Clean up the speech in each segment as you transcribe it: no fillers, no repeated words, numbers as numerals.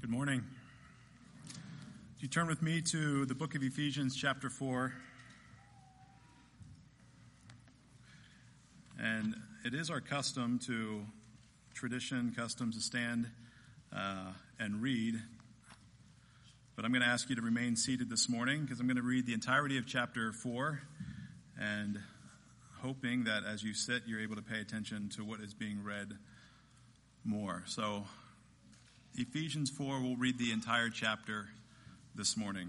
Good morning. You turn with me to the book of Ephesians, chapter 4. And it is our custom to stand and read. But I'm going to ask you to remain seated this morning because I'm going to read the entirety of chapter 4 and hoping that as you sit, you're able to pay attention to what is being read more. So Ephesians 4, we'll read the entire chapter this morning.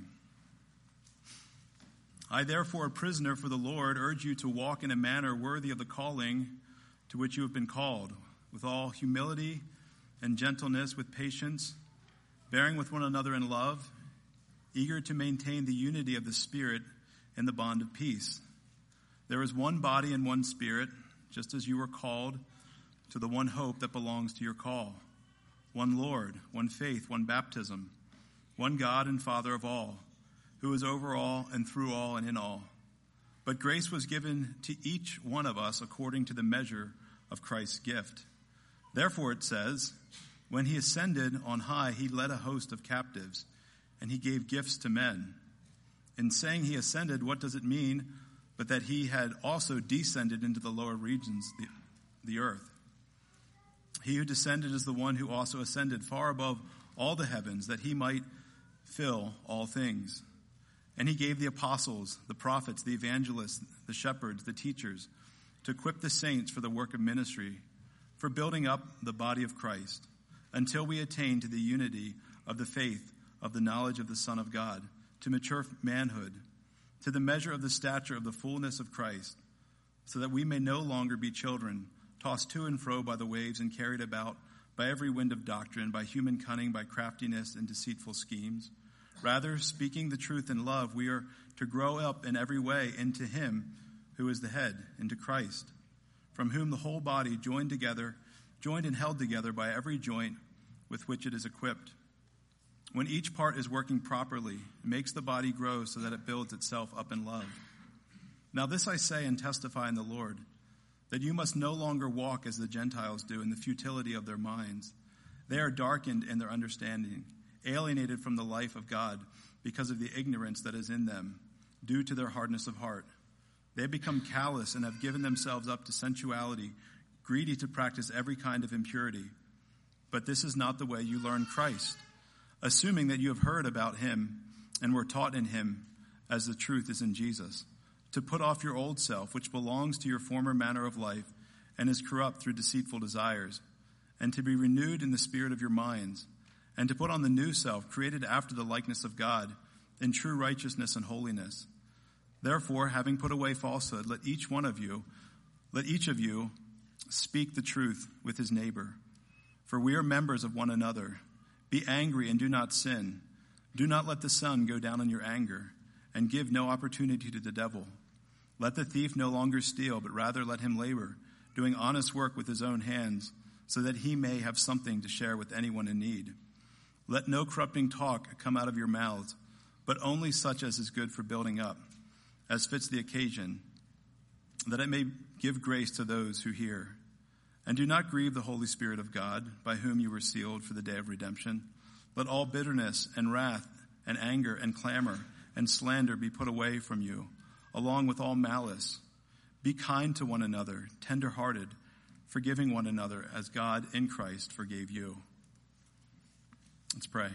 I, therefore, a prisoner for the Lord, urge you to walk in a manner worthy of the calling to which you have been called, with all humility and gentleness, with patience, bearing with one another in love, eager to maintain the unity of the Spirit in the bond of peace. There is one body and one Spirit, just as you were called to the one hope that belongs to your call. One Lord, one faith, one baptism, one God and Father of all, who is over all and through all and in all. But grace was given to each one of us according to the measure of Christ's gift. Therefore it says, when he ascended on high, he led a host of captives, and he gave gifts to men. In saying he ascended, what does it mean but that he had also descended into the lower regions, the earth? He who descended is the one who also ascended far above all the heavens, that he might fill all things. And he gave the apostles, the prophets, the evangelists, the shepherds, the teachers, to equip the saints for the work of ministry, for building up the body of Christ, until we attain to the unity of the faith of the knowledge of the Son of God, to mature manhood, to the measure of the stature of the fullness of Christ, so that we may no longer be children, tossed to and fro by the waves and carried about by every wind of doctrine, by human cunning, by craftiness and deceitful schemes. Rather, speaking the truth in love, we are to grow up in every way into him who is the head, into Christ, from whom the whole body joined and held together by every joint with which it is equipped. When each part is working properly, it makes the body grow so that it builds itself up in love. Now this I say and testify in the Lord, that you must no longer walk as the Gentiles do in the futility of their minds. They are darkened in their understanding, alienated from the life of God because of the ignorance that is in them, due to their hardness of heart. They have become callous and have given themselves up to sensuality, greedy to practice every kind of impurity. But this is not the way you learn Christ, assuming that you have heard about him and were taught in him as the truth is in Jesus, to put off your old self, which belongs to your former manner of life and is corrupt through deceitful desires, and to be renewed in the spirit of your minds, and to put on the new self, created after the likeness of God, in true righteousness and holiness. Therefore, having put away falsehood, let each of you speak the truth with his neighbor. For we are members of one another. Be angry and do not sin. Do not let the sun go down in your anger, and give no opportunity to the devil. Let the thief no longer steal, but rather let him labor, doing honest work with his own hands, so that he may have something to share with anyone in need. Let no corrupting talk come out of your mouths, but only such as is good for building up, as fits the occasion, that it may give grace to those who hear. And do not grieve the Holy Spirit of God, by whom you were sealed for the day of redemption. Let all bitterness and wrath and anger and clamor and slander be put away from you, along with all malice. Be kind to one another, tender-hearted, forgiving one another as God in Christ forgave you. Let's pray.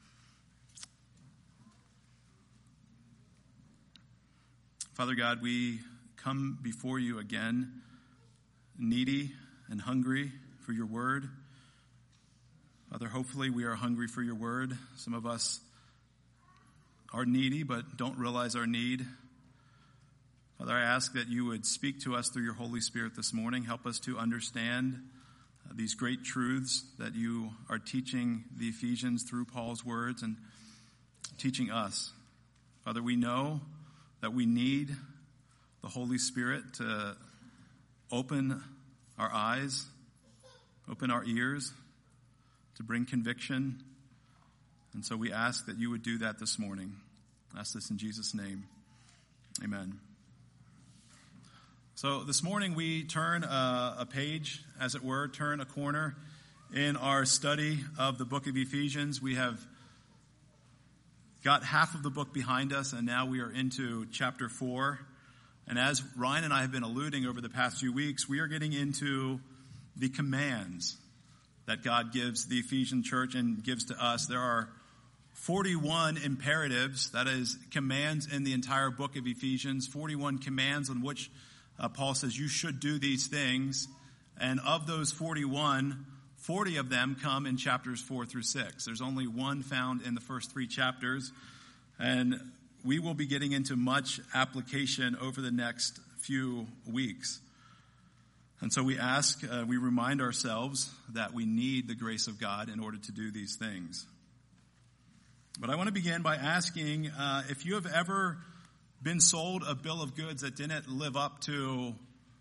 Father God, we come before you again, needy and hungry for your word. Father, hopefully we are hungry for your word. Some of us are needy but don't realize our need. Father, I ask that you would speak to us through your Holy Spirit this morning. Help us to understand these great truths that you are teaching the Ephesians through Paul's words and teaching us. Father, we know that we need the Holy Spirit to open our eyes, open our ears, to bring conviction. And so we ask that you would do that this morning. I ask this in Jesus' name. Amen. So this morning we turn a page, as it were, turn a corner in our study of the book of Ephesians. We have got half of the book behind us, and now we are into chapter 4. And as Ryan and I have been alluding over the past few weeks, we are getting into the commands that God gives the Ephesian church and gives to us. There are 41 imperatives, that is, commands in the entire book of Ephesians, 41 commands on which Paul says you should do these things. And of those 41, 40 of them come in chapters 4 through 6. There's only one found in the first 3 chapters. And we will be getting into much application over the next few weeks. And so we remind ourselves that we need the grace of God in order to do these things. But I want to begin by asking if you have ever been sold a bill of goods that didn't live up to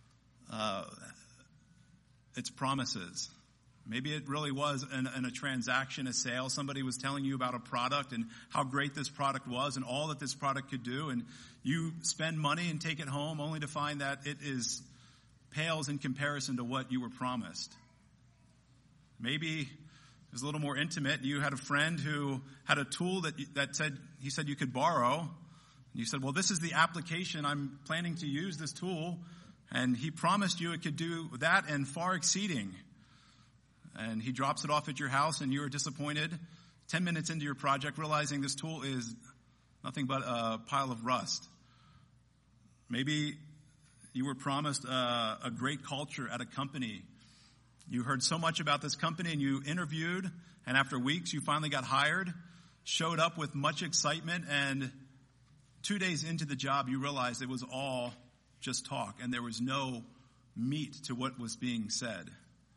its promises. Maybe it really was in a transaction, a sale. Somebody was telling you about a product and how great this product was and all that this product could do. And you spend money and take it home only to find that it pales in comparison to what you were promised. Maybe it was a little more intimate. You had a friend who had a tool that he said you could borrow. And you said, well, this is the application. I'm planning to use this tool. And he promised you it could do that and far exceeding. And he drops it off at your house and you're disappointed 10 minutes into your project, realizing this tool is nothing but a pile of rust. Maybe you were promised a great culture at a company. You heard so much about this company and you interviewed, and after weeks you finally got hired, showed up with much excitement, and 2 days into the job you realized it was all just talk and there was no meat to what was being said.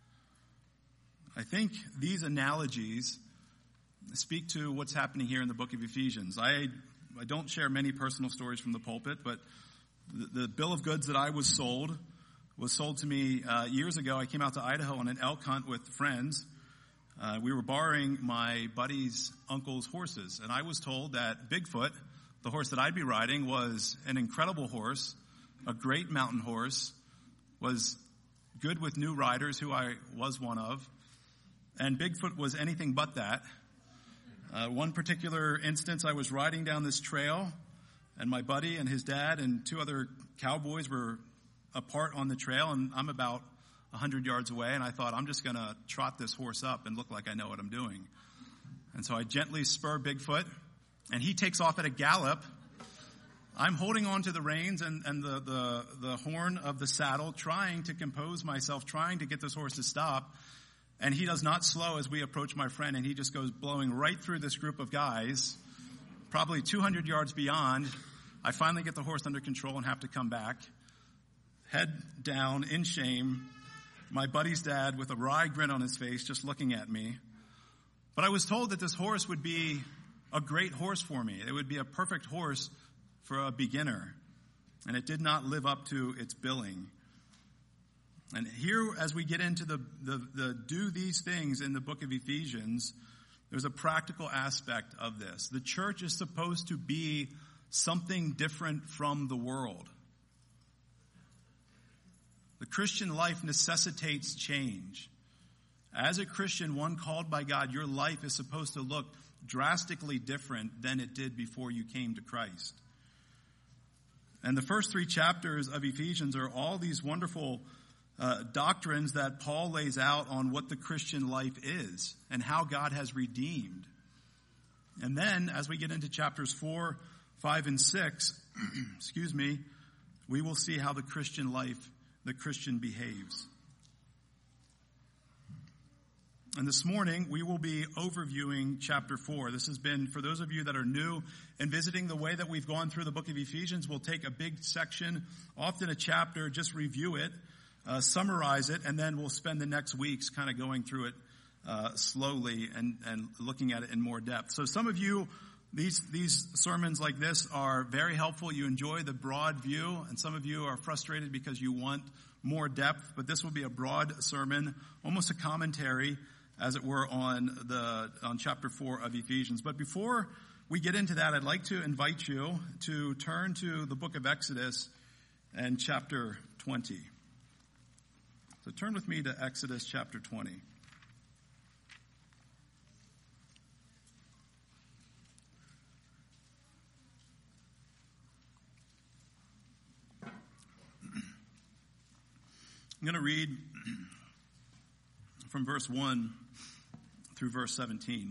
I think these analogies speak to what's happening here in the book of Ephesians. I don't share many personal stories from the pulpit, but the bill of goods that I was sold to me years ago. I came out to Idaho on an elk hunt with friends. We were borrowing my buddy's uncle's horses, and I was told that Bigfoot, the horse that I'd be riding, was an incredible horse, a great mountain horse, was good with new riders, who I was one of. And Bigfoot was anything but that. One particular instance, I was riding down this trail, and my buddy and his dad and 2 other cowboys were apart on the trail, and I'm about 100 yards away, and I thought, I'm just going to trot this horse up and look like I know what I'm doing. And so I gently spur Bigfoot, and he takes off at a gallop. I'm holding on to the reins and the horn of the saddle, trying to compose myself, trying to get this horse to stop. And he does not slow as we approach my friend, and he just goes blowing right through this group of guys, probably 200 yards beyond. I finally get the horse under control and have to come back, head down in shame, my buddy's dad with a wry grin on his face just looking at me. But I was told that this horse would be a great horse for me. It would be a perfect horse for a beginner, and it did not live up to its billing. And here, as we get into the do these things in the book of Ephesians, there's a practical aspect of this. The church is supposed to be something different from the world. The Christian life necessitates change. As a Christian, one called by God, your life is supposed to look drastically different than it did before you came to Christ. And the first 3 chapters of Ephesians are all these wonderful doctrines that Paul lays out on what the Christian life is and how God has redeemed. And then, as we get into chapters 4, 5, and 6, we will see how the Christian behaves. And this morning, we will be overviewing chapter 4. This has been, for those of you that are new and visiting, the way that we've gone through the book of Ephesians. We'll take a big section, often a chapter, just review it, summarize it, and then we'll spend the next weeks kind of going through it slowly and looking at it in more depth. So some of you, these sermons like this are very helpful. You enjoy the broad view, and some of you are frustrated because you want more depth. But this will be a broad sermon, almost a commentary, as it were, on chapter 4 of Ephesians. But before we get into that, I'd like to invite you to turn to the book of Exodus and chapter 20. So turn with me to Exodus chapter 20. going to read from verse 1 through verse 17.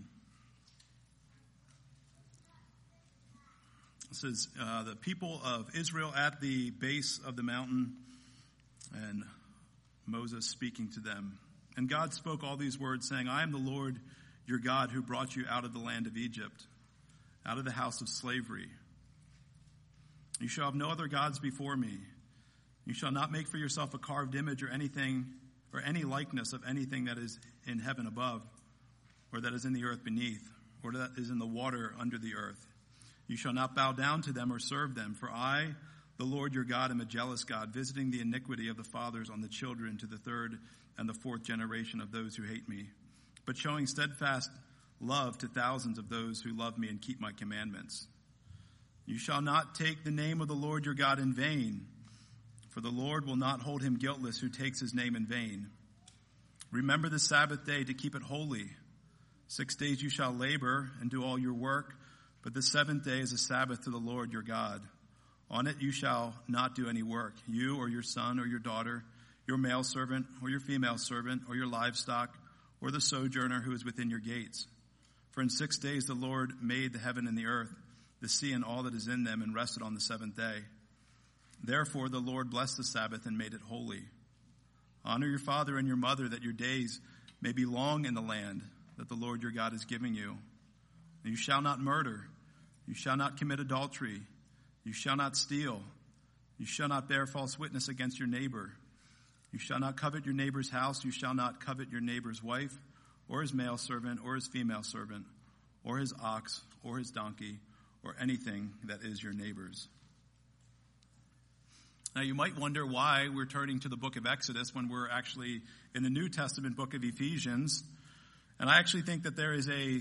It says, the people of Israel at the base of the mountain, and Moses speaking to them. And God spoke all these words, saying, I am the Lord your God who brought you out of the land of Egypt, out of the house of slavery. You shall have no other gods before me. You shall not make for yourself a carved image or anything, or any likeness of anything that is in heaven above, or that is in the earth beneath, or that is in the water under the earth. You shall not bow down to them or serve them, for I, the Lord your God, am a jealous God, visiting the iniquity of the fathers on the children to the third and the fourth generation of those who hate me, but showing steadfast love to thousands of those who love me and keep my commandments. You shall not take the name of the Lord your God in vain, for the Lord will not hold him guiltless who takes his name in vain. Remember the Sabbath day to keep it holy. 6 days you shall labor and do all your work, but the seventh day is a Sabbath to the Lord your God. On it you shall not do any work, you or your son or your daughter, your male servant or your female servant, or your livestock, or the sojourner who is within your gates. For in 6 days the Lord made the heaven and the earth, the sea and all that is in them, and rested on the seventh day. Therefore the Lord blessed the Sabbath and made it holy. Honor your father and your mother, that your days may be long in the land that the Lord your God is giving you. And you shall not murder. You shall not commit adultery. You shall not steal. You shall not bear false witness against your neighbor. You shall not covet your neighbor's house. You shall not covet your neighbor's wife, or his male servant, or his female servant, or his ox, or his donkey, or anything that is your neighbor's. Now you might wonder why we're turning to the book of Exodus when we're actually in the New Testament book of Ephesians. And I actually think that there is a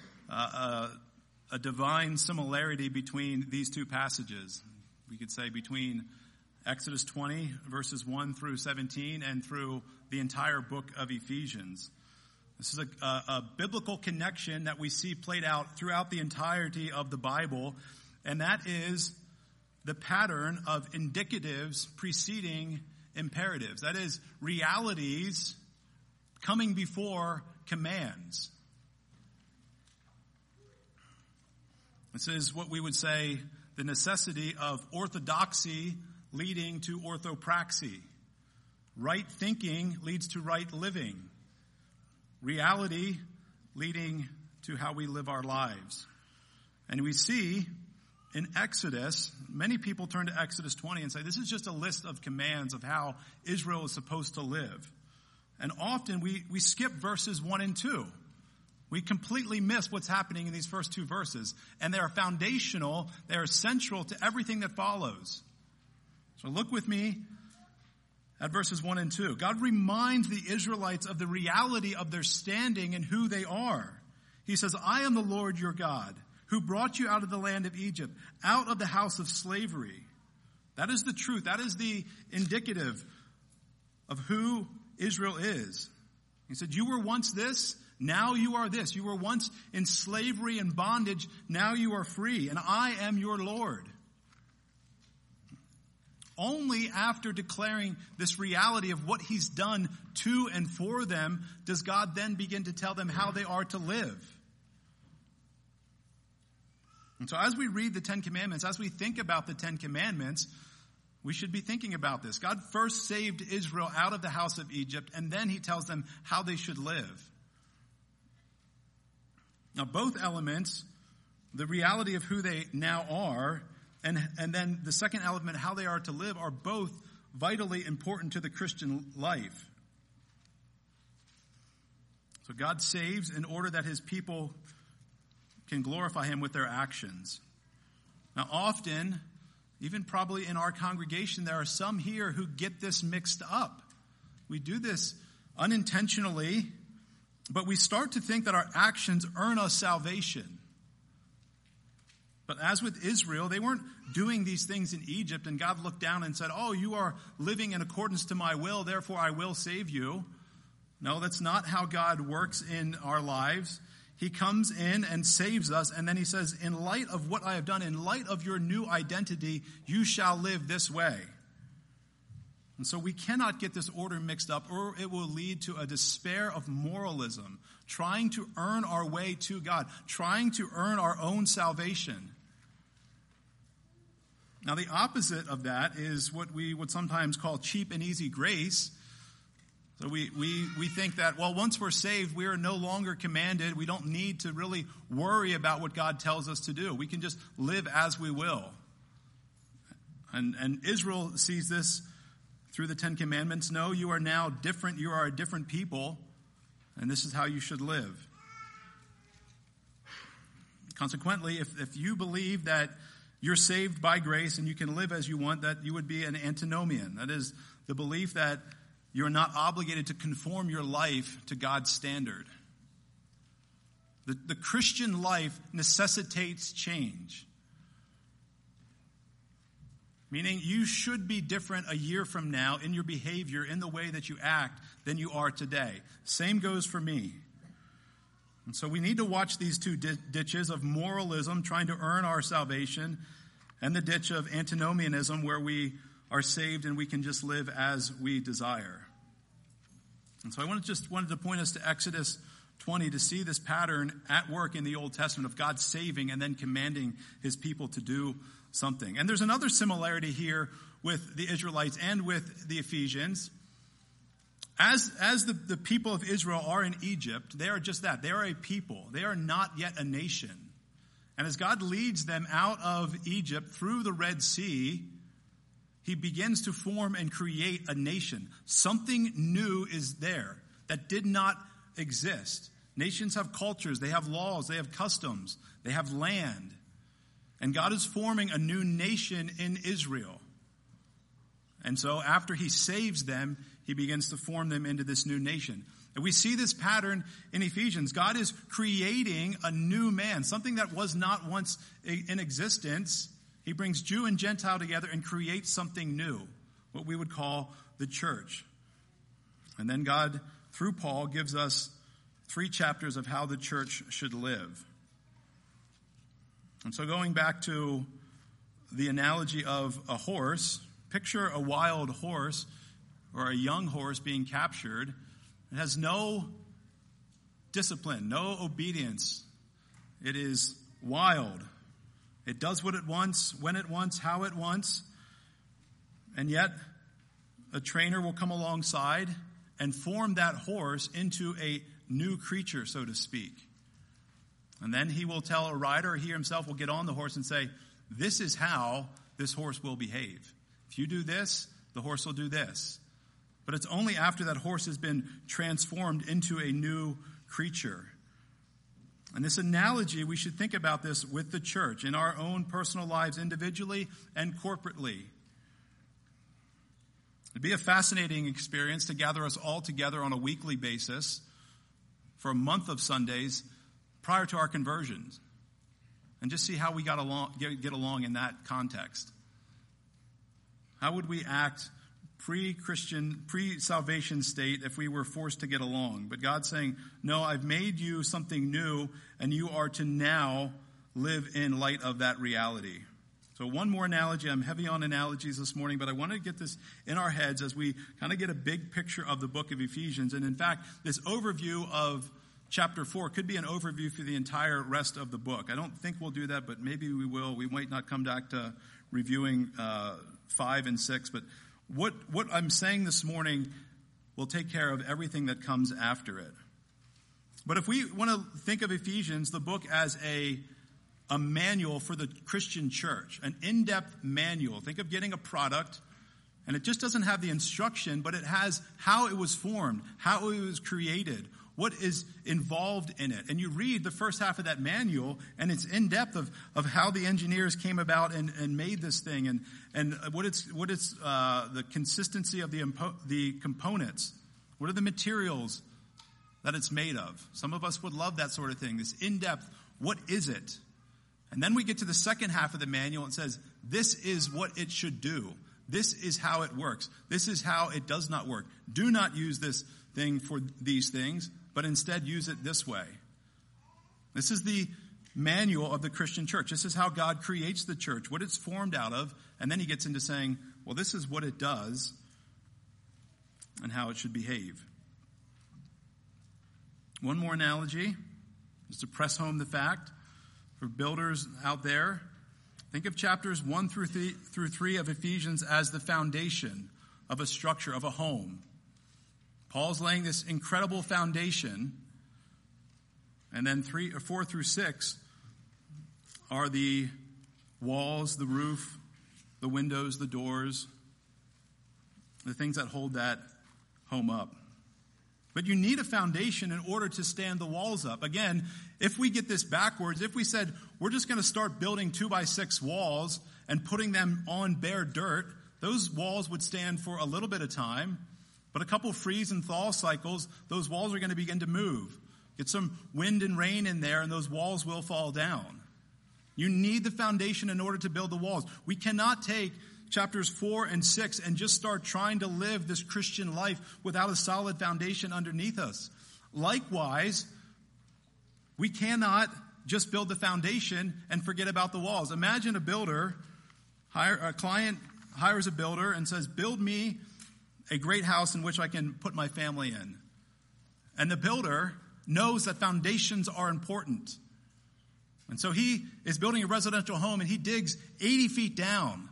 divine similarity between these two passages. We could say between Exodus 20, verses 1 through 17, and through the entire book of Ephesians. This is a biblical connection that we see played out throughout the entirety of the Bible, and that is the pattern of indicatives preceding imperatives. That is, realities coming before commands. This is what we would say the necessity of orthodoxy leading to orthopraxy. Right thinking leads to right living. Reality leading to how we live our lives. And we see in Exodus, many people turn to Exodus 20 and say, this is just a list of commands of how Israel is supposed to live. And often we skip verses 1 and 2. We completely miss what's happening in these first two verses. And they are foundational, they are central to everything that follows. So look with me at verses 1 and 2. God reminds the Israelites of the reality of their standing and who they are. He says, I am the Lord your God, who brought you out of the land of Egypt, out of the house of slavery. That is the truth. That is the indicative of who Israel is. He said, you were once this, now you are this. You were once in slavery and bondage, now you are free, and I am your Lord. Only after declaring this reality of what he's done to and for them does God then begin to tell them how they are to live. And so as we read the Ten Commandments, as we think about the Ten Commandments, we should be thinking about this. God first saved Israel out of the house of Egypt, and then he tells them how they should live. Now, both elements, the reality of who they now are, and then the second element, how they are to live, are both vitally important to the Christian life. So God saves in order that his people can glorify him with their actions. Now, often, even probably in our congregation, there are some here who get this mixed up. We do this unintentionally, but we start to think that our actions earn us salvation. But as with Israel, they weren't doing these things in Egypt, and God looked down and said, oh, you are living in accordance to my will, therefore I will save you. No, that's not how God works in our lives. He comes in and saves us, and then he says, in light of what I have done, in light of your new identity, you shall live this way. And so we cannot get this order mixed up, or it will lead to a despair of moralism, trying to earn our way to God, trying to earn our own salvation. Now, the opposite of that is what we would sometimes call cheap and easy grace. So we think that, well, once we're saved, we are no longer commanded. We don't need to really worry about what God tells us to do. We can just live as we will. And Israel sees this through the Ten Commandments. No, you are now different. You are a different people, and this is how you should live. Consequently, if you believe that you're saved by grace and you can live as you want, that you would be an antinomian. That is the belief that you're not obligated to conform your life to God's standard. The Christian life necessitates change. Meaning you should be different a year from now in your behavior, in the way that you act, than you are today. Same goes for me. And so we need to watch these two ditches of moralism, trying to earn our salvation, and the ditch of antinomianism, where we are saved and we can just live as we desire. And so I wanted to point us to Exodus 20 to see this pattern at work in the Old Testament of God saving and then commanding his people to do something. And there's another similarity here with the Israelites and with the Ephesians. As the people of Israel are in Egypt, they are just that. They are a people. They are not yet a nation. And as God leads them out of Egypt through the Red Sea, he begins to form and create a nation. Something new is there that did not exist. Nations have cultures, they have laws, they have customs, they have land. And God is forming a new nation in Israel. And so after he saves them, he begins to form them into this new nation. And we see this pattern in Ephesians. God is creating a new man, something that was not once in existence. He brings Jew and Gentile together and creates something new, what we would call the church. And then God, through Paul, gives us 3 chapters of how the church should live. And so going back to the analogy of a horse, picture a wild horse or a young horse being captured. It has no discipline, no obedience. It is wild. It does what it wants, when it wants, how it wants. And yet, a trainer will come alongside and form that horse into a new creature, so to speak. And then he will tell a rider, he himself will get on the horse and say, this is how this horse will behave. If you do this, the horse will do this. But it's only after that horse has been transformed into a new creature. And this analogy, we should think about this with the church in our own personal lives, individually and corporately. It'd be a fascinating experience to gather us all together on a weekly basis for a month of Sundays prior to our conversions, and just see how we get along in that context. How would we act pre-Christian, pre-salvation state if we were forced to get along? But God's saying, no, I've made you something new, and you are to now live in light of that reality. So one more analogy. I'm heavy on analogies this morning, but I want to get this in our heads as we kind of get a big picture of the book of Ephesians. And in fact, this overview of chapter 4 could be an overview for the entire rest of the book. I don't think we'll do that, but maybe we will. We might not come back to reviewing 5 and 6, but what I'm saying this morning will take care of everything that comes after it. But if we want to think of Ephesians, the book, as a manual for the Christian church, an in-depth manual. Think of getting a product, and it just doesn't have the instruction, but it has how it was formed, how it was created, what is involved in it. And you read the first half of that manual, and it's in depth of how the engineers came about and made this thing, and what it's the consistency of the components. What are the materials that it's made of? Some of us would love that sort of thing. This in depth. What is it? And then we get to the second half of the manual and says, this is what it should do. This is how it works. This is how it does not work. Do not use this thing for these things, but instead use it this way. This is the manual of the Christian church. This is how God creates the church, what it's formed out of. And then he gets into saying, well, this is what it does and how it should behave. One more analogy, just to press home the fact for builders out there. Think of chapters 1 through 3 of Ephesians as the foundation of a structure, of a home. Paul's laying this incredible foundation, and then 4 through 6 are the walls, the roof, the windows, the doors, the things that hold that home up. But you need a foundation in order to stand the walls up. Again, if we get this backwards, if we said we're just going to start building 2x6 walls and putting them on bare dirt, those walls would stand for a little bit of time. But a couple freeze and thaw cycles, those walls are going to begin to move. Get some wind and rain in there, and those walls will fall down. You need the foundation in order to build the walls. We cannot take chapters 4 and 6 and just start trying to live this Christian life without a solid foundation underneath us. Likewise, we cannot just build the foundation and forget about the walls. Imagine a client hires a builder and says, build me a great house in which I can put my family in. And the builder knows that foundations are important. And so he is building a residential home, and he digs 80 feet down.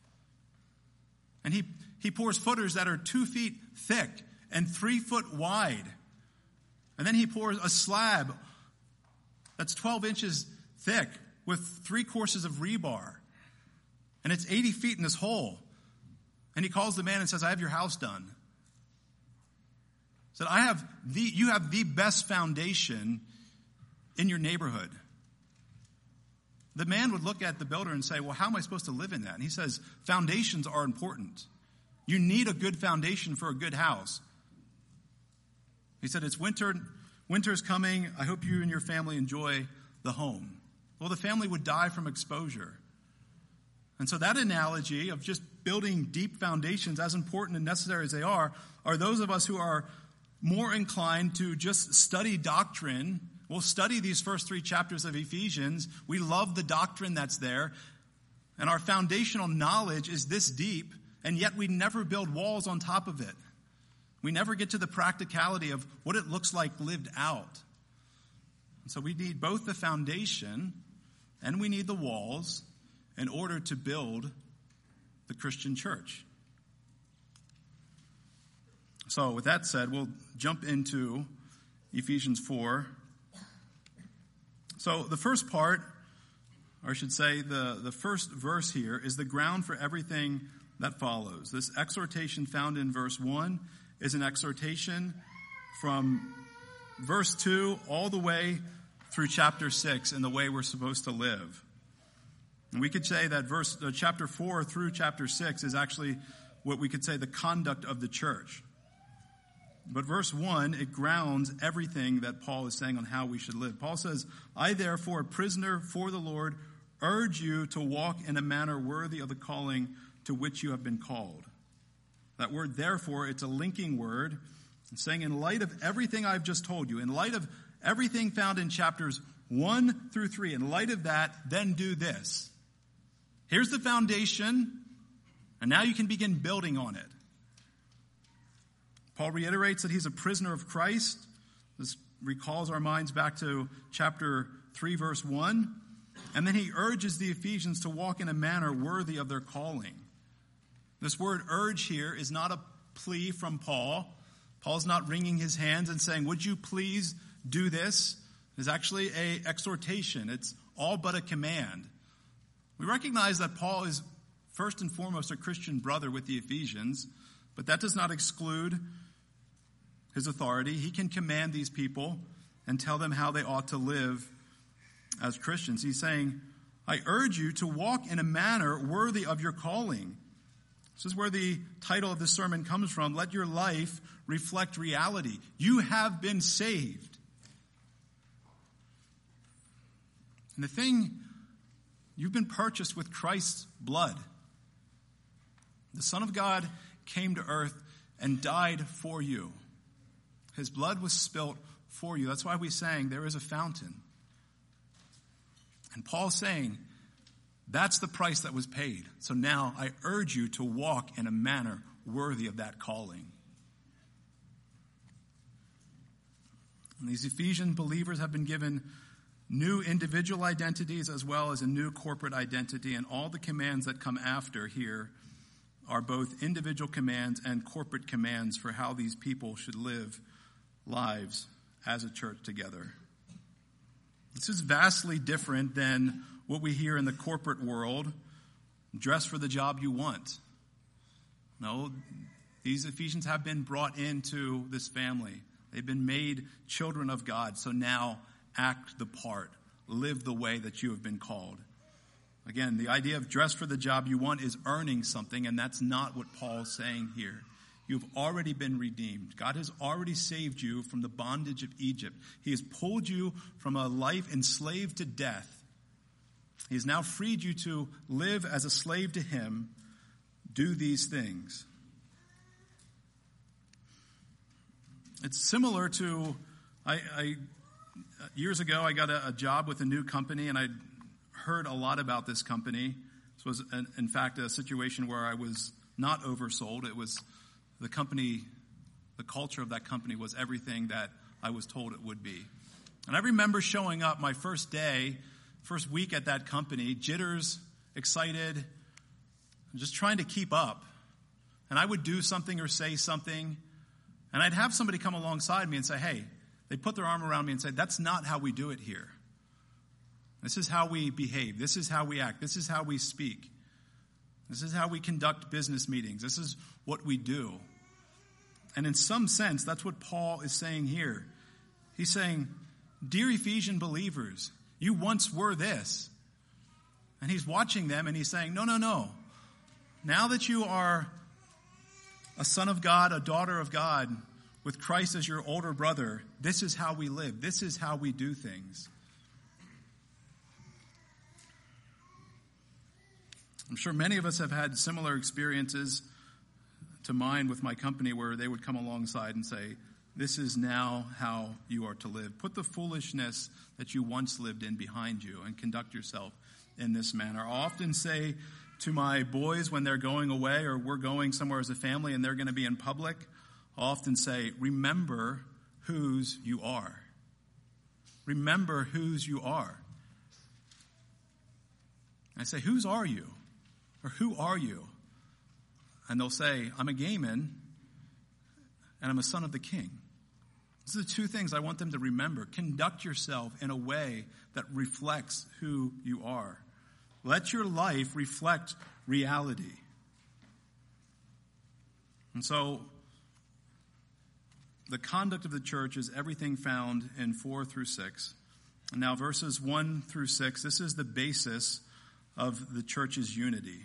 And he pours footers that are 2 feet thick and 3 foot wide. And then he pours a slab that's 12 inches thick with 3 courses of rebar. And it's 80 feet in this hole. And he calls the man and says, I have your house done. He said, you have the best foundation in your neighborhood. The man would look at the builder and say, well, how am I supposed to live in that? And he says, foundations are important. You need a good foundation for a good house. He said, it's winter's coming. I hope you and your family enjoy the home. Well, the family would die from exposure. And so that analogy of just building deep foundations, as important and necessary as they are those of us who are more inclined to just study doctrine. We'll study these first 3 chapters of Ephesians. We love the doctrine that's there. And our foundational knowledge is this deep, and yet we never build walls on top of it. We never get to the practicality of what it looks like lived out. And so we need both the foundation and we need the walls in order to build the Christian church. So with that said, we'll jump into Ephesians 4. So the first part, or I should say the first verse here, is the ground for everything that follows. This exhortation found in verse 1 is an exhortation from verse 2 all the way through chapter 6 in the way we're supposed to live. And we could say that chapter 4 through chapter 6 is actually what we could say the conduct of the church. But verse 1, it grounds everything that Paul is saying on how we should live. Paul says, I therefore, a prisoner for the Lord, urge you to walk in a manner worthy of the calling to which you have been called. That word, therefore, it's a linking word. It's saying, in light of everything I've just told you, in light of everything found in chapters 1 through 3, in light of that, then do this. Here's the foundation, and now you can begin building on it. Paul reiterates that he's a prisoner of Christ. This recalls our minds back to chapter 3, verse 1. And then he urges the Ephesians to walk in a manner worthy of their calling. This word urge here is not a plea from Paul. Paul's not wringing his hands and saying, would you please do this? It's actually an exhortation. It's all but a command. We recognize that Paul is first and foremost a Christian brother with the Ephesians, but that does not exclude his authority. He can command these people and tell them how they ought to live as Christians. He's saying, I urge you to walk in a manner worthy of your calling. This is where the title of this sermon comes from. Let your life reflect reality. You have been saved. And the thing, you've been purchased with Christ's blood. The Son of God came to earth and died for you. His blood was spilt for you. That's why we sang, there is a fountain. And Paul's saying, that's the price that was paid. So now I urge you to walk in a manner worthy of that calling. And these Ephesian believers have been given new individual identities as well as a new corporate identity, and all the commands that come after here are both individual commands and corporate commands for how these people should live lives as a church together. This is vastly different than what we hear in the corporate world, dress for the job you want. No, these Ephesians have been brought into this family. They've been made children of God, so now act the part. Live the way that you have been called. Again, the idea of dress for the job you want is earning something, and that's not what Paul's saying here. You've already been redeemed. God has already saved you from the bondage of Egypt. He has pulled you from a life enslaved to death. He has now freed you to live as a slave to him. Do these things. It's similar to, years ago I got a job with a new company, and I'd heard a lot about this company. This was, in fact, a situation where I was not oversold. It was the company, the culture of that company was everything that I was told it would be. And I remember showing up my first day, first week at that company, jitters, excited, just trying to keep up. And I would do something or say something, and I'd have somebody come alongside me and say, hey, they'd put their arm around me and say, that's not how we do it here. This is how we behave. This is how we act. This is how we speak. This is how we conduct business meetings. This is what we do. And in some sense, that's what Paul is saying here. He's saying, dear Ephesian believers, you once were this. And he's watching them and he's saying, no. Now that you are a son of God, a daughter of God, with Christ as your older brother, this is how we live. This is how we do things. I'm sure many of us have had similar experiences to mine with my company where they would come alongside and say, this is now how you are to live. Put the foolishness that you once lived in behind you and conduct yourself in this manner. I often say to my boys when they're going away or we're going somewhere as a family and they're going to be in public, I often say, remember whose you are. Remember whose you are. I say, whose are you? Or who are you? And they'll say, I'm a gay man, and I'm a son of the king. These are the two things I want them to remember. Conduct yourself in a way that reflects who you are. Let your life reflect reality. And so, the conduct of the church is everything found in 4 through 6. And now verses 1 through 6, this is the basis of the church's unity.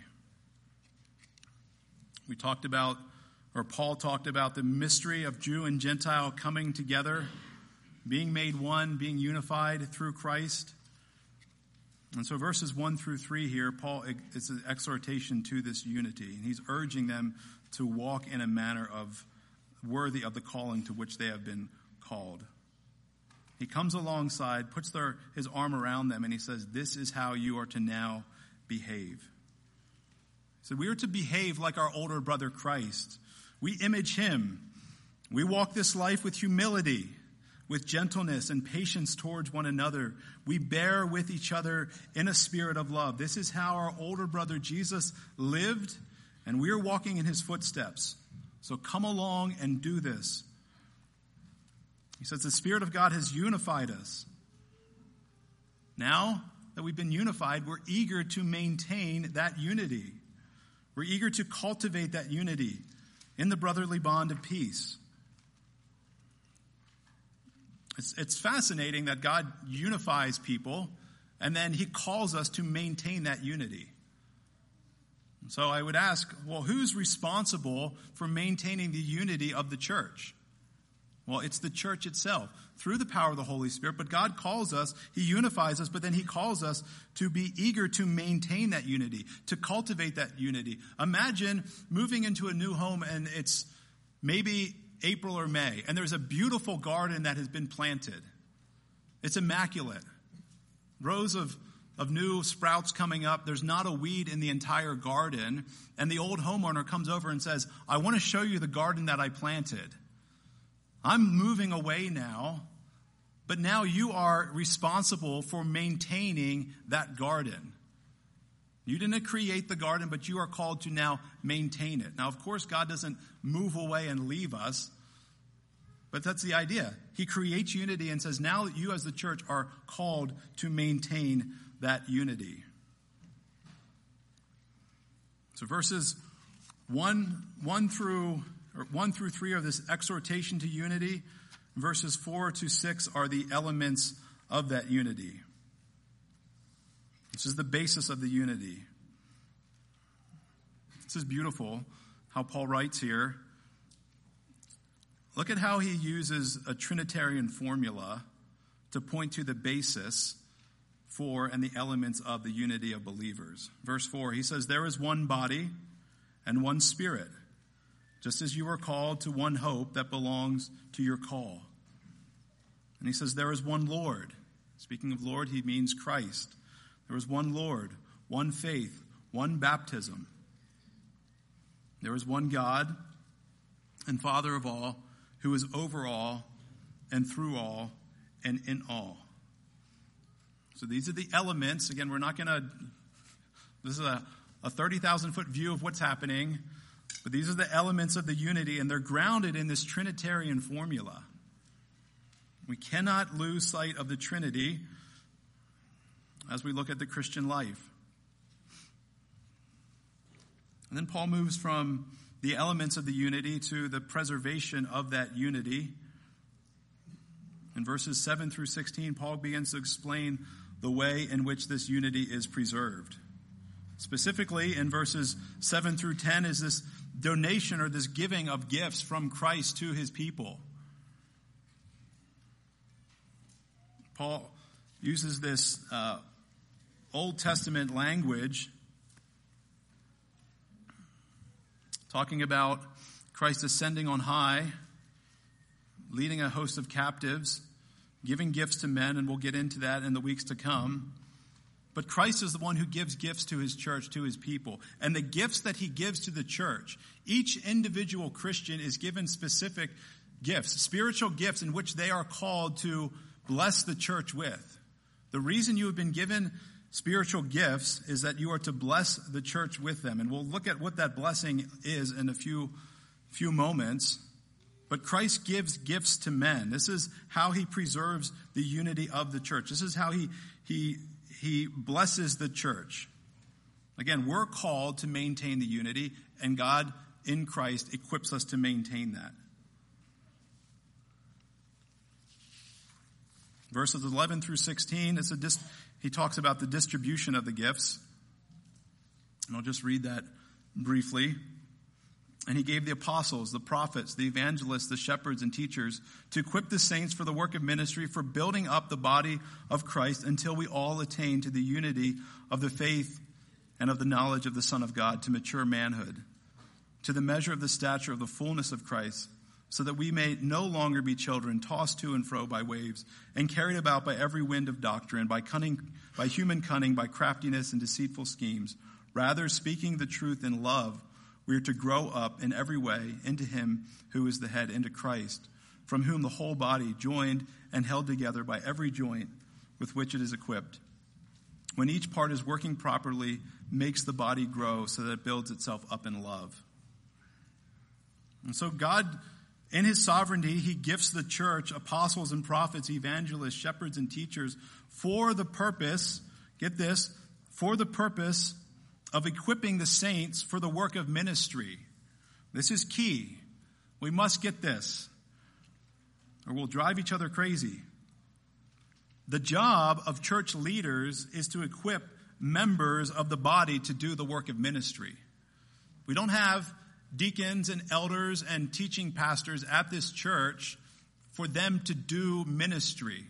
We talked about, or Paul talked about the mystery of Jew and Gentile coming together, being made one, being unified through Christ. And so verses 1 through 3 here, Paul is an exhortation to this unity. And he's urging them to walk in a manner of worthy of the calling to which they have been called. He comes alongside, puts his arm around them, and he says, this is how you are to now behave. So we are to behave like our older brother Christ. We image him. We walk this life with humility, with gentleness and patience towards one another. We bear with each other in a spirit of love. This is how our older brother Jesus lived, and we are walking in his footsteps. So come along and do this. He says the Spirit of God has unified us. Now that we've been unified, we're eager to maintain that unity. We're eager to cultivate that unity in the brotherly bond of peace. It's fascinating that God unifies people, and then he calls us to maintain that unity. So I would ask, well, who's responsible for maintaining the unity of the church? Well, it's the church itself, through the power of the Holy Spirit. But God calls us, he unifies us, but then he calls us to be eager to maintain that unity, to cultivate that unity. Imagine moving into a new home and it's maybe April or May, and there's a beautiful garden that has been planted. It's immaculate. Rows of new sprouts coming up. There's not a weed in the entire garden. And the old homeowner comes over and says, I want to show you the garden that I planted. I'm moving away now, but now you are responsible for maintaining that garden. You didn't create the garden, but you are called to now maintain it. Now, of course, God doesn't move away and leave us, but that's the idea. He creates unity and says, now you as the church are called to maintain that unity. So verses 1 through 3 are this exhortation to unity. Verses 4 to 6 are the elements of that unity. This is the basis of the unity. This is beautiful how Paul writes here. Look at how he uses a Trinitarian formula to point to the basis for and the elements of the unity of believers. Verse 4, he says, there is one body and one Spirit, just as you were called to one hope that belongs to your call. And he says, there is one Lord. Speaking of Lord, he means Christ. There is one Lord, one faith, one baptism. There is one God and Father of all, who is over all and through all and in all. So these are the elements. Again, we're not going to, this is a 30,000-foot view of what's happening, but these are the elements of the unity, and they're grounded in this Trinitarian formula. We cannot lose sight of the Trinity as we look at the Christian life. And then Paul moves from the elements of the unity to the preservation of that unity. In verses 7 through 16, Paul begins to explain the way in which this unity is preserved. Specifically, in verses 7 through 10 is this donation or this giving of gifts from Christ to his people. Paul uses this Old Testament language talking about Christ ascending on high, leading a host of captives, giving gifts to men, and we'll get into that in the weeks to come. But Christ is the one who gives gifts to his church, to his people. And the gifts that he gives to the church, each individual Christian is given specific gifts, spiritual gifts in which they are called to bless the church with. The reason you have been given spiritual gifts is that you are to bless the church with them. And we'll look at what that blessing is in a few moments. But Christ gives gifts to men. This is how he preserves the unity of the church. This is how he blesses the church. Again, we're called to maintain the unity, and God in Christ equips us to maintain that. Verses 11 through 16, he talks about the distribution of the gifts. And I'll just read that briefly. And he gave the apostles, the prophets, the evangelists, the shepherds, and teachers to equip the saints for the work of ministry, for building up the body of Christ until we all attain to the unity of the faith and of the knowledge of the Son of God, to mature manhood, to the measure of the stature of the fullness of Christ, so that we may no longer be children, tossed to and fro by waves, and carried about by every wind of doctrine, by human cunning, by craftiness and deceitful schemes. Rather, speaking the truth in love, we are to grow up in every way into him who is the head, into Christ, from whom the whole body, joined and held together by every joint with which it is equipped, when each part is working properly, makes the body grow so that it builds itself up in love. And so God, in his sovereignty, he gifts the church apostles and prophets, evangelists, shepherds, and teachers for the purpose, get this, for the purpose of equipping the saints for the work of ministry. This is key. We must get this, or we'll drive each other crazy. The job of church leaders is to equip members of the body to do the work of ministry. We don't have deacons and elders and teaching pastors at this church for them to do ministry.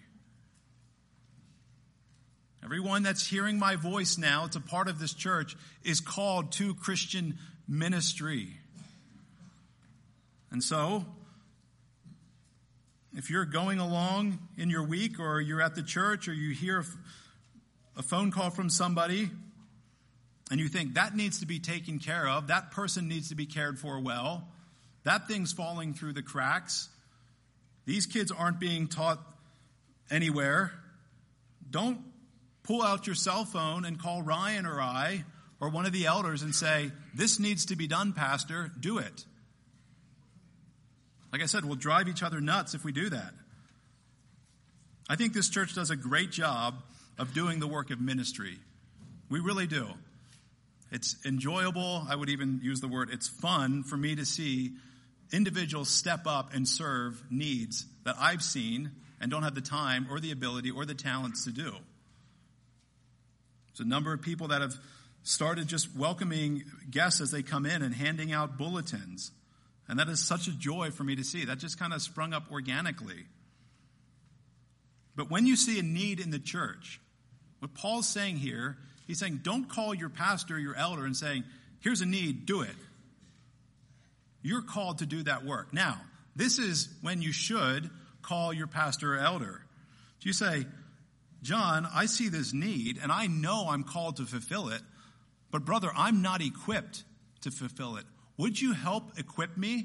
Everyone that's hearing my voice now, it's a part of this church, is called to Christian ministry. And so, if you're going along in your week, or you're at the church, or you hear a phone call from somebody, and you think that needs to be taken care of, that person needs to be cared for well, that thing's falling through the cracks, these kids aren't being taught anywhere, don't pull out your cell phone and call Ryan or I or one of the elders and say, this needs to be done, Pastor, do it. Like I said, we'll drive each other nuts if we do that. I think this church does a great job of doing the work of ministry. We really do. It's enjoyable. I would even use the word, it's fun for me to see individuals step up and serve needs that I've seen and don't have the time or the ability or the talents to do. There's a number of people that have started just welcoming guests as they come in and handing out bulletins. And that is such a joy for me to see. That just kind of sprung up organically. But when you see a need in the church, what Paul's saying here, he's saying, don't call your pastor, your elder, and saying, here's a need, do it. You're called to do that work. Now, this is when you should call your pastor or elder. You say, John, I see this need, and I know I'm called to fulfill it, but brother, I'm not equipped to fulfill it. Would you help equip me?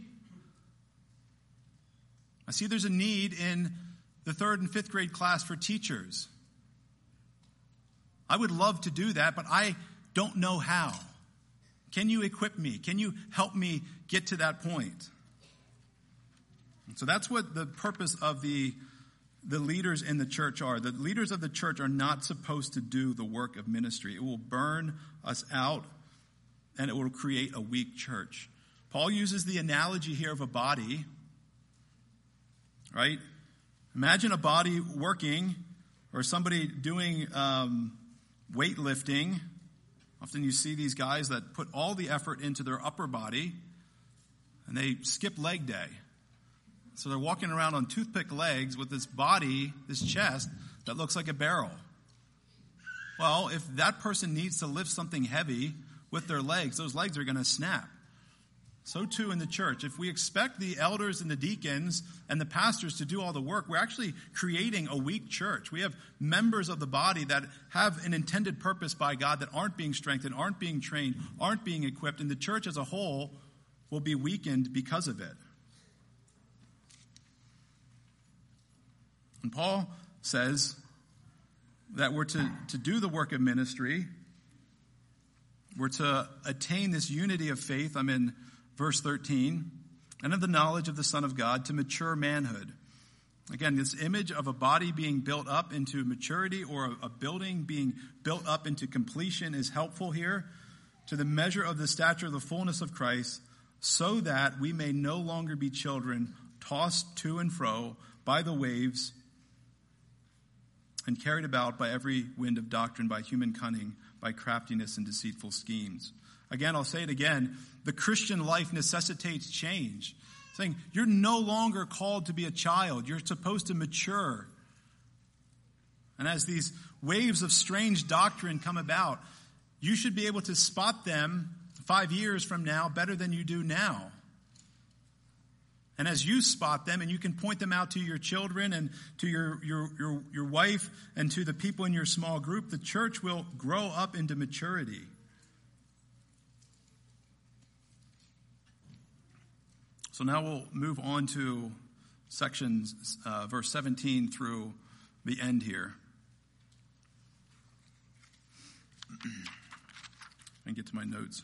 I see there's a need in the 3rd and 5th grade class for teachers. I would love to do that, but I don't know how. Can you equip me? Can you help me get to that point? So that's what the purpose of the leaders in the church are. The leaders of the church are not supposed to do the work of ministry. It will burn us out, and it will create a weak church. Paul uses the analogy here of a body, right? Imagine a body working, or somebody doing weightlifting. Often you see these guys that put all the effort into their upper body, and they skip leg day. So they're walking around on toothpick legs with this body, this chest, that looks like a barrel. Well, if that person needs to lift something heavy with their legs, those legs are going to snap. So too in the church. If we expect the elders and the deacons and the pastors to do all the work, we're actually creating a weak church. We have members of the body that have an intended purpose by God that aren't being strengthened, aren't being trained, aren't being equipped, and the church as a whole will be weakened because of it. And Paul says that we're to do the work of ministry. We're to attain this unity of faith. I'm in verse 13. And of the knowledge of the Son of God to mature manhood. Again, this image of a body being built up into maturity or a building being built up into completion is helpful here. To the measure of the stature of the fullness of Christ, so that we may no longer be children tossed to and fro by the waves and carried about by every wind of doctrine, by human cunning, by craftiness and deceitful schemes. Again, I'll say it again. The Christian life necessitates change. Saying you're no longer called to be a child. You're supposed to mature. And as these waves of strange doctrine come about, you should be able to spot them 5 years from now better than you do now. And as you spot them and you can point them out to your children and to your wife and to the people in your small group, the church will grow up into maturity. So now we'll move on to sections, verse 17 through the end here. And get to my notes.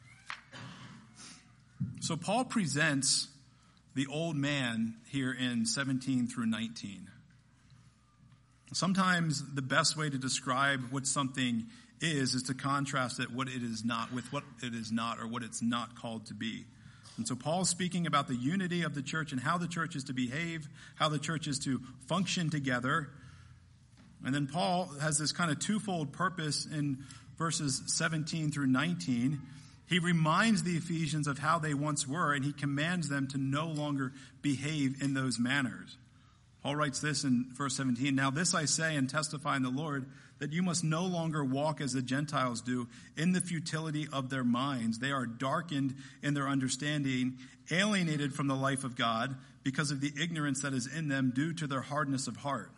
So Paul presents the old man here in 17 through 19. Sometimes the best way to describe what something is to contrast it what it is not with what it is not or what it's not called to be. And so Paul's speaking about the unity of the church and how the church is to behave, how the church is to function together. And then Paul has this kind of twofold purpose in verses 17 through 19. He reminds the Ephesians of how they once were, and he commands them to no longer behave in those manners. Paul writes this in verse 17, "Now this I say and testify in the Lord, that you must no longer walk as the Gentiles do in the futility of their minds. They are darkened in their understanding, alienated from the life of God because of the ignorance that is in them due to their hardness of heart."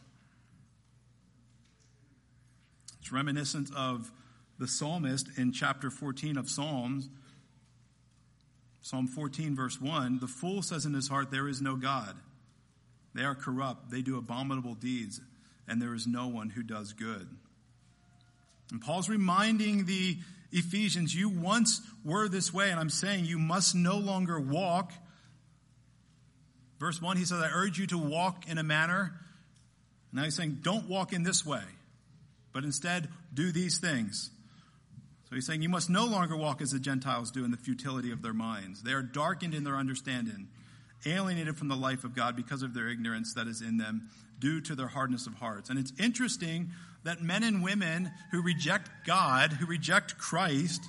It's reminiscent of the psalmist in chapter 14 of Psalms, Psalm 14, verse 1, "The fool says in his heart, there is no God. They are corrupt. They do abominable deeds. and there is no one who does good. And Paul's reminding the Ephesians, you once were this way, and I'm saying you must no longer walk. Verse 1, he says, I urge you to walk in a manner. Now he's saying, don't walk in this way, but instead do these things. So he's saying you must no longer walk as the Gentiles do in the futility of their minds. They are darkened in their understanding, alienated from the life of God because of their ignorance that is in them due to their hardness of hearts. And it's interesting that men and women who reject God, who reject Christ,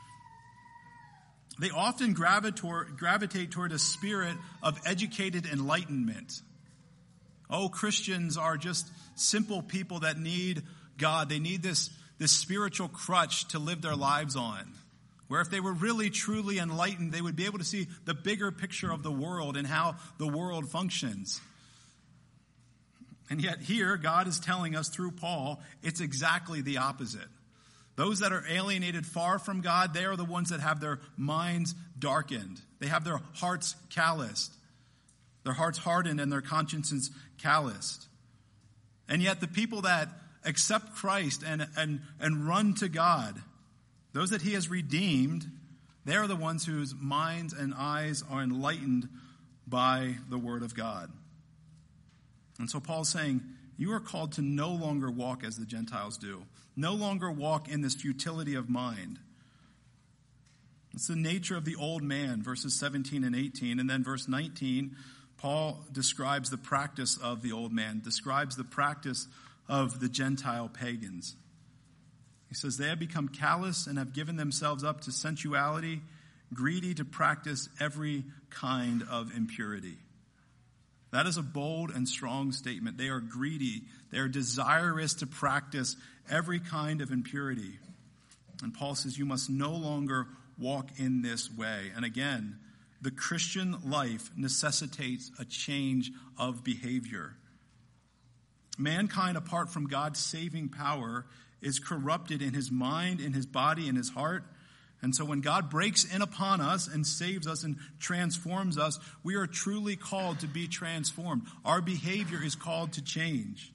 they often gravitate toward a spirit of educated enlightenment. Oh, Christians are just simple people that need God. They need this spiritual crutch to live their lives on. Where if they were really, truly enlightened, they would be able to see the bigger picture of the world and how the world functions. And yet here, God is telling us through Paul, it's exactly the opposite. Those that are alienated far from God, they are the ones that have their minds darkened. They have their hearts calloused. Their hearts hardened and their consciences calloused. And yet the people that accept Christ and run to God, those that he has redeemed, they are the ones whose minds and eyes are enlightened by the word of God. And so Paul's saying, you are called to no longer walk as the Gentiles do. No longer walk in this futility of mind. It's the nature of the old man, verses 17 and 18. And then verse 19, Paul describes the practice of the old man, describes the practice of the Gentile pagans. He says, they have become callous and have given themselves up to sensuality, greedy to practice every kind of impurity. That is a bold and strong statement. They are greedy. They are desirous to practice every kind of impurity. And Paul says, you must no longer walk in this way. And again, the Christian life necessitates a change of behavior. Mankind, apart from God's saving power, is corrupted in his mind, in his body, in his heart. And so when God breaks in upon us and saves us and transforms us, we are truly called to be transformed. Our behavior is called to change.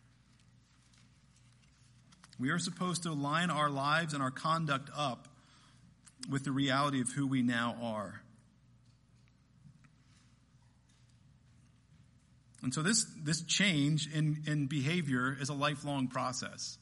We are supposed to line our lives and our conduct up with the reality of who we now are. And so this change in behavior is a lifelong process.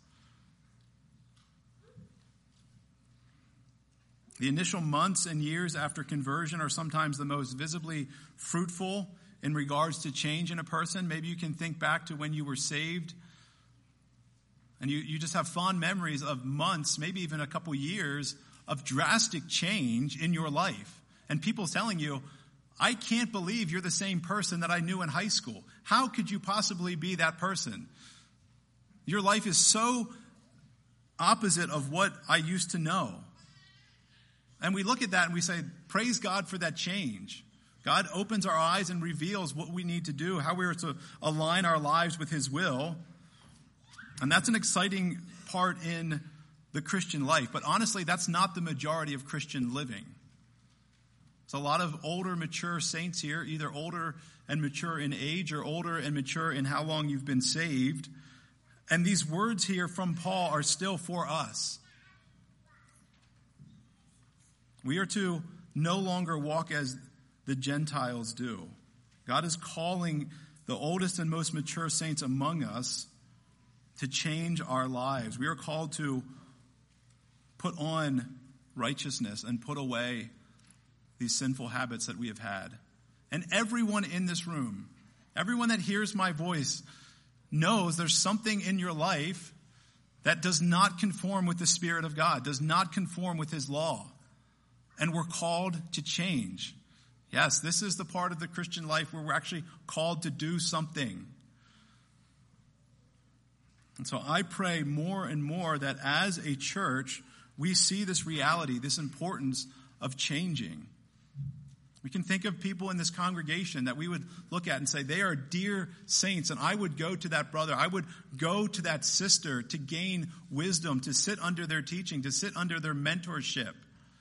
The initial months and years after conversion are sometimes the most visibly fruitful in regards to change in a person. Maybe you can think back to when you were saved and you just have fond memories of months, maybe even a couple years of drastic change in your life. And people telling you, I can't believe you're the same person that I knew in high school. How could you possibly be that person? Your life is so opposite of what I used to know. And we look at that and we say, praise God for that change. God opens our eyes and reveals what we need to do, how we are to align our lives with his will. And that's an exciting part in the Christian life. But honestly, that's not the majority of Christian living. There's a lot of older, mature saints here, either older and mature in age or older and mature in how long you've been saved. And these words here from Paul are still for us. We are to no longer walk as the Gentiles do. God is calling the oldest and most mature saints among us to change our lives. We are called to put on righteousness and put away these sinful habits that we have had. And everyone in this room, everyone that hears my voice, knows there's something in your life that does not conform with the Spirit of God, does not conform with his law. And we're called to change. Yes, this is the part of the Christian life where we're actually called to do something. And so I pray more and more that as a church, we see this reality, this importance of changing. We can think of people in this congregation that we would look at and say, they are dear saints, and I would go to that brother, I would go to that sister to gain wisdom, to sit under their teaching, to sit under their mentorship.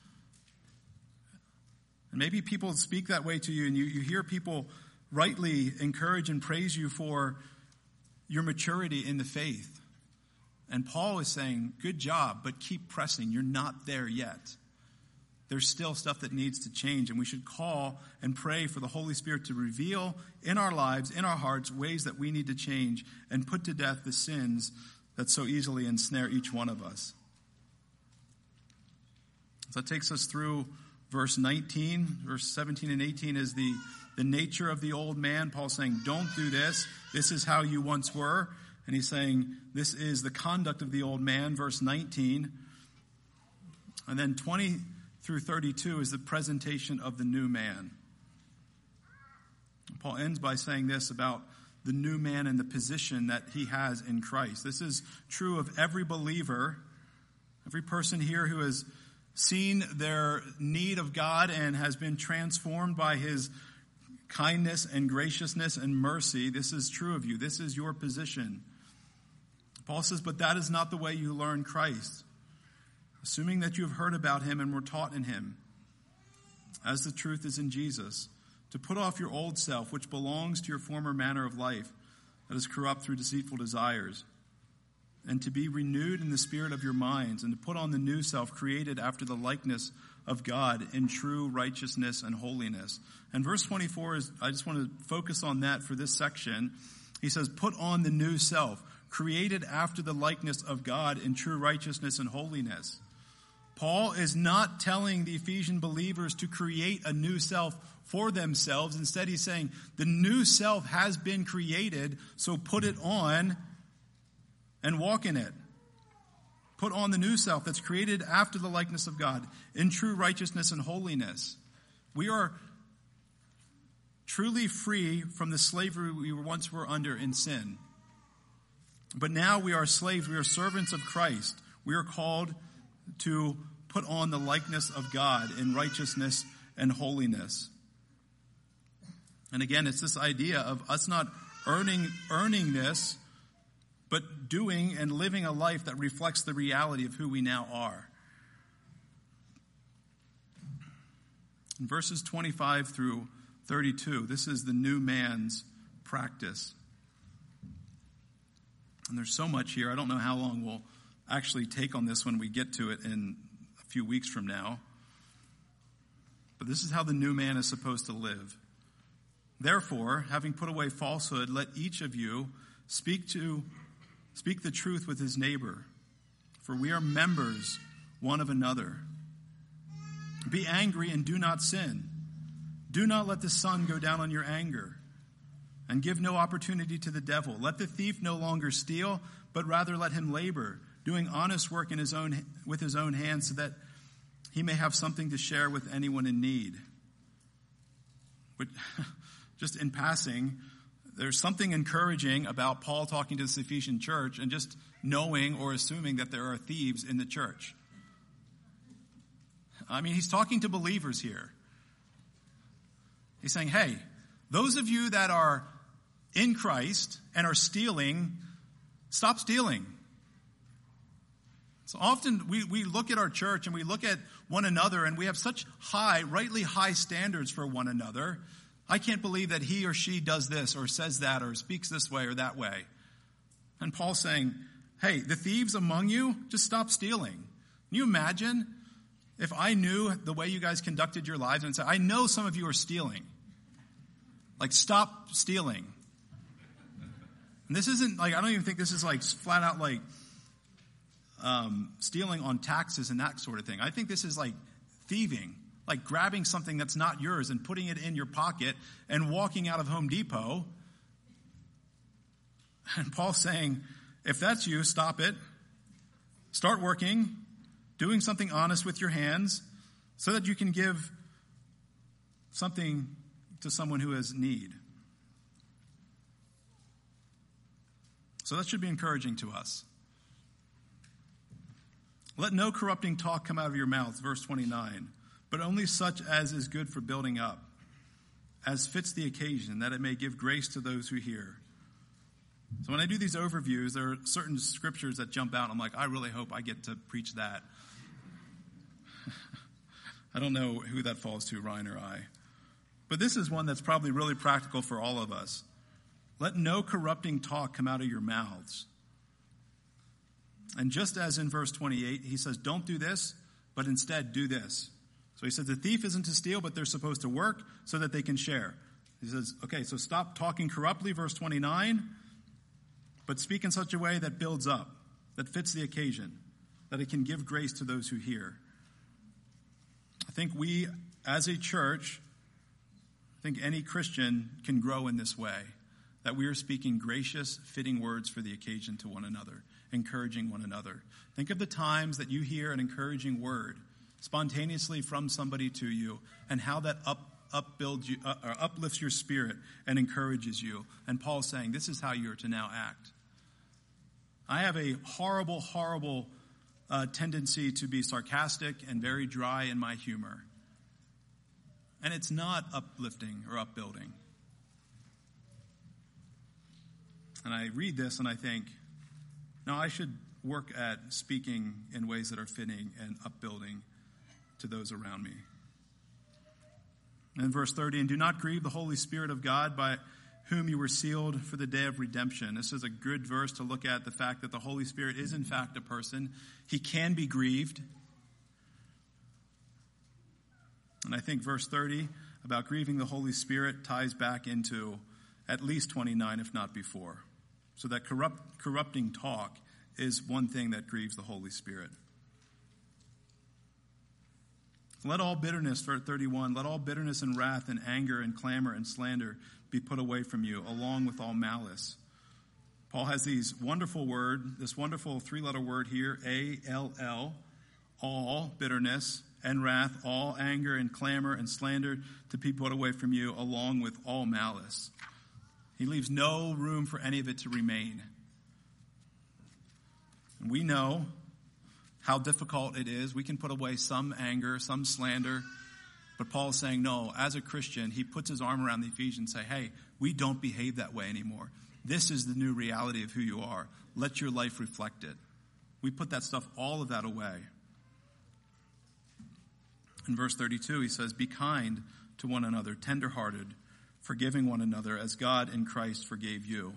And maybe people speak that way to you, and you hear people rightly encourage and praise you for your maturity in the faith. And Paul is saying, good job, but keep pressing. You're not there yet. There's still stuff that needs to change, and we should call and pray for the Holy Spirit to reveal in our lives, in our hearts, ways that we need to change and put to death the sins that so easily ensnare each one of us. So that takes us through verse 19. Verse 17 and 18 is the nature of the old man. Paul's saying, don't do this. This is how you once were. And he's saying, this is the conduct of the old man, verse 19. And then 20 through 32 is the presentation of the new man. Paul ends by saying this about the new man and the position that he has in Christ. This is true of every believer, every person here who has seen their need of God and has been transformed by his kindness and graciousness and mercy. This is true of you. This is your position. Paul says, but that is not the way you learn Christ, assuming that you have heard about him and were taught in him, as the truth is in Jesus, to put off your old self, which belongs to your former manner of life, that is corrupt through deceitful desires, and to be renewed in the spirit of your minds, and to put on the new self, created after the likeness of God in true righteousness and holiness. And verse 24 is, I just want to focus on that for this section. He says, put on the new self, created after the likeness of God in true righteousness and holiness. Paul is not telling the Ephesian believers to create a new self for themselves. Instead, he's saying the new self has been created, so put it on and walk in it. Put on the new self that's created after the likeness of God in true righteousness and holiness. We are truly free from the slavery we once were under in sin. But now we are slaves. We are servants of Christ. We are called to put on the likeness of God in righteousness and holiness. And again, it's this idea of us not earning this, but doing and living a life that reflects the reality of who we now are. In verses 25 through 32, this is the new man's practice. And there's so much here. I don't know how long we'll actually take on this when we get to it in a few weeks from now. But this is how the new man is supposed to live. Therefore, having put away falsehood, let each of you speak the truth with his neighbor, for we are members one of another. Be angry and do not sin. Do not let the sun go down on your anger, and give no opportunity to the devil. Let the thief no longer steal, but rather let him labor, doing honest work with his own hands, so that he may have something to share with anyone in need. But just in passing, there's something encouraging about Paul talking to this Ephesian church and just knowing or assuming that there are thieves in the church. I mean, he's talking to believers here. He's saying, hey, those of you that are in Christ and are stealing, stop stealing. So often we look at our church and we look at one another and we have such rightly high standards for one another. I can't believe that he or she does this or says that or speaks this way or that way. And Paul's saying, hey, the thieves among you, just stop stealing. Can you imagine if I knew the way you guys conducted your lives and said, I know some of you are stealing. Like, stop stealing. And this isn't like, I don't even think this is like flat out like stealing on taxes and that sort of thing. I think this is like thieving, like grabbing something that's not yours and putting it in your pocket and walking out of Home Depot. And Paul's saying, if that's you, stop it. Start working, doing something honest with your hands so that you can give something to someone who has need. So that should be encouraging to us. Let no corrupting talk come out of your mouths, verse 29, but only such as is good for building up, as fits the occasion, that it may give grace to those who hear. So when I do these overviews, there are certain scriptures that jump out. I'm like, I really hope I get to preach that. I don't know who that falls to, Ryan or I. But this is one that's probably really practical for all of us. Let no corrupting talk come out of your mouths. And just as in verse 28, he says, don't do this, but instead do this. So he says the thief isn't to steal, but they're supposed to work so that they can share. He says, okay, so stop talking corruptly, verse 29, but speak in such a way that builds up, that fits the occasion, that it can give grace to those who hear. I think we, as a church, I think any Christian can grow in this way, that we are speaking gracious, fitting words for the occasion to one another, encouraging one another. Think of the times that you hear an encouraging word spontaneously from somebody to you, and how that upbuilds you, or uplifts your spirit and encourages you. And Paul's saying, this is how you're to now act. I have a horrible, horrible tendency to be sarcastic and very dry in my humor. And it's not uplifting or upbuilding. And I read this and I think, no, I should work at speaking in ways that are fitting and upbuilding to those around me. And verse 30, and do not grieve the Holy Spirit of God, by whom you were sealed for the day of redemption. This is a good verse to look at the fact that the Holy Spirit is in fact a person. He can be grieved. And I think verse 30 about grieving the Holy Spirit ties back into at least 29, if not before. So that corrupting talk is one thing that grieves the Holy Spirit. Let all bitterness, verse 31, let all bitterness and wrath and anger and clamor and slander be put away from you, along with all malice. Paul has this wonderful three-letter word here, A-L-L, all bitterness and wrath, all anger and clamor and slander to be put away from you, along with all malice. He leaves no room for any of it to remain. And we know how difficult it is. We can put away some anger, some slander. But Paul is saying, no, as a Christian, he puts his arm around the Ephesians and say, hey, we don't behave that way anymore. This is the new reality of who you are. Let your life reflect it. We put that stuff, all of that away. In verse 32, he says, be kind to one another, tenderhearted, forgiving one another as God in Christ forgave you.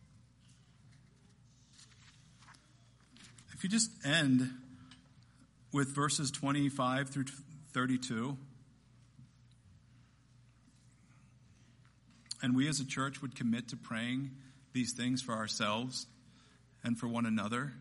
If you just end with verses 25 through 32, and we as a church would commit to praying these things for ourselves and for one another,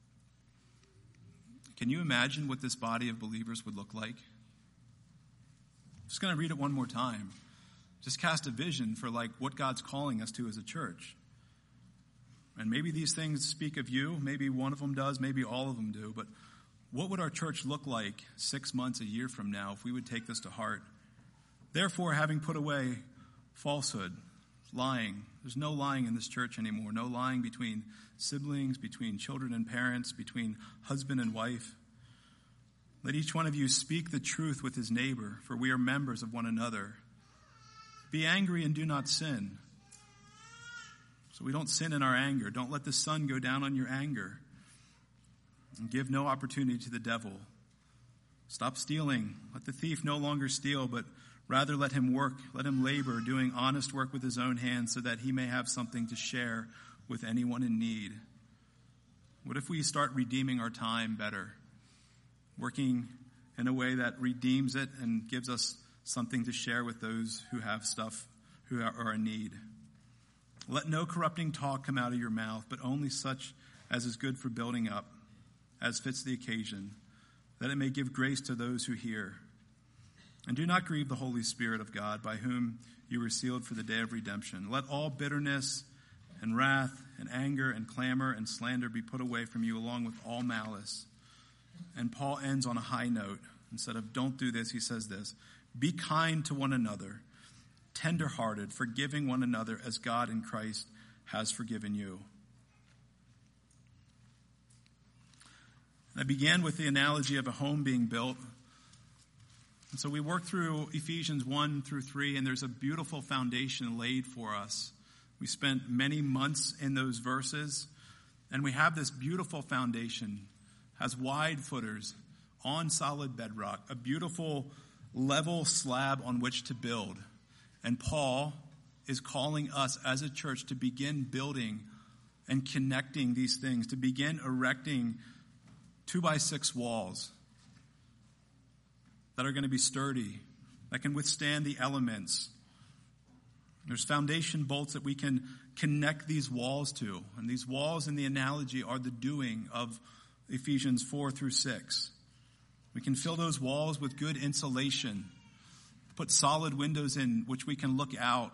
can you imagine what this body of believers would look like? I'm just going to read it one more time. Just cast a vision for what God's calling us to as a church. And maybe these things speak of you. Maybe one of them does. Maybe all of them do. But what would our church look like 6 months, a year from now if we would take this to heart? Therefore, having put away falsehood, lying. There's no lying in this church anymore. No lying between siblings, between children and parents, between husband and wife. Let each one of you speak the truth with his neighbor, for we are members of one another. Be angry and do not sin. So we don't sin in our anger. Don't let the sun go down on your anger. And give no opportunity to the devil. Stop stealing. Let the thief no longer steal, but rather let him work, let him labor, doing honest work with his own hands, so that he may have something to share with anyone in need. What if we start redeeming our time better? Working in a way that redeems it and gives us something to share with those who have stuff, who are in need. Let no corrupting talk come out of your mouth, but only such as is good for building up, as fits the occasion, that it may give grace to those who hear. And do not grieve the Holy Spirit of God, by whom you were sealed for the day of redemption. Let all bitterness and wrath and anger and clamor and slander be put away from you, along with all malice. And Paul ends on a high note. Instead of don't do this, he says this: be kind to one another, tenderhearted, forgiving one another as God in Christ has forgiven you. I began with the analogy of a home being built. And so we worked through Ephesians 1 through 3, and there's a beautiful foundation laid for us. We spent many months in those verses, and we have this beautiful foundation, has wide footers, on solid bedrock, a beautiful level slab on which to build. And Paul is calling us as a church to begin building and connecting these things, to begin erecting 2x6 walls that are going to be sturdy, that can withstand the elements. There's foundation bolts that we can connect these walls to. And these walls in the analogy are the doing of Ephesians 4 through 6. We can fill those walls with good insulation, put solid windows in which we can look out,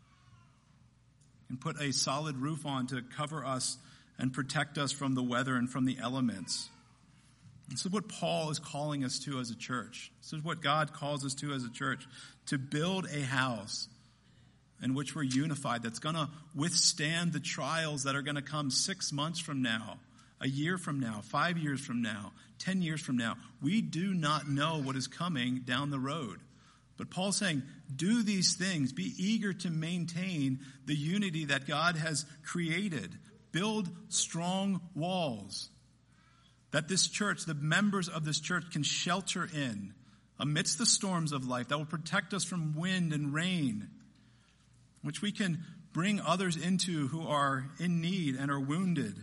and put a solid roof on to cover us and protect us from the weather and from the elements. This is what Paul is calling us to as a church. This is what God calls us to as a church, to build a house in which we're unified, that's going to withstand the trials that are going to come 6 months from now, a year from now, 5 years from now, 10 years from now. We do not know what is coming down the road. But Paul's saying, do these things. Be eager to maintain the unity that God has created. Build strong walls that this church, the members of this church, can shelter in amidst the storms of life, that will protect us from wind and rain, which we can bring others into who are in need and are wounded.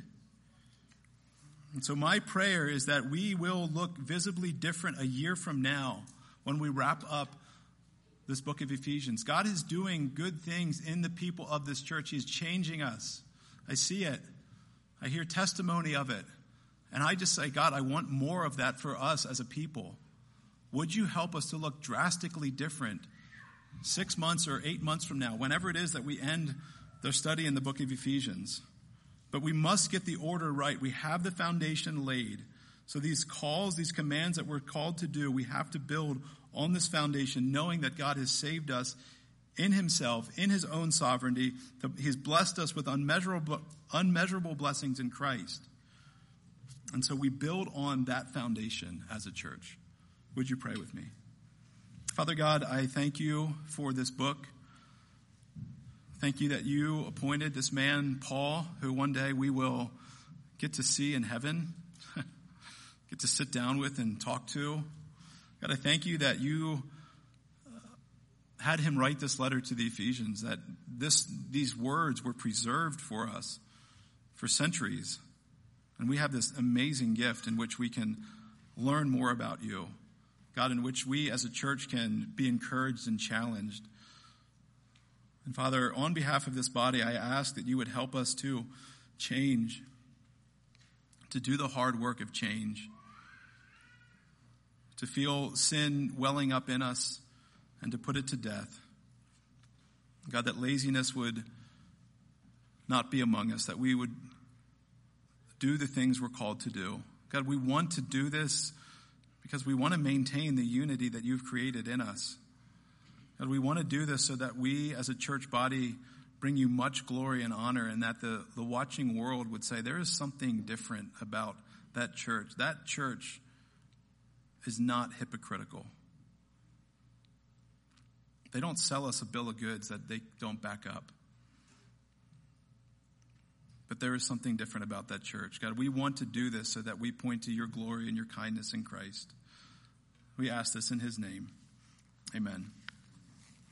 And so my prayer is that we will look visibly different a year from now when we wrap up this book of Ephesians. God is doing good things in the people of this church. He's changing us. I see it. I hear testimony of it. And I just say, God, I want more of that for us as a people. Would you help us to look drastically different 6 months or 8 months from now, whenever it is that we end the study in the book of Ephesians? But we must get the order right. We have the foundation laid. So these calls, these commands that we're called to do, we have to build on this foundation, knowing that God has saved us in himself, in his own sovereignty. He's blessed us with unmeasurable blessings in Christ. And so we build on that foundation as a church. Would you pray with me? Father God, I thank you for this book. Thank you that you appointed this man, Paul, who one day we will get to see in heaven, get to sit down with and talk to. God, I thank you that you had him write this letter to the Ephesians, that these words were preserved for us for centuries. And we have this amazing gift in which we can learn more about you. God, in which we as a church can be encouraged and challenged. And Father, on behalf of this body, I ask that you would help us to change, to do the hard work of change, to feel sin welling up in us and to put it to death. God, that laziness would not be among us, that we would do the things we're called to do. God, we want to do this because we want to maintain the unity that you've created in us. God, we want to do this so that we as a church body bring you much glory and honor, and that the watching world would say there is something different about that church. That church is not hypocritical. They don't sell us a bill of goods that they don't back up. But there is something different about that church. God, we want to do this so that we point to your glory and your kindness in Christ. We ask this in his name. Amen.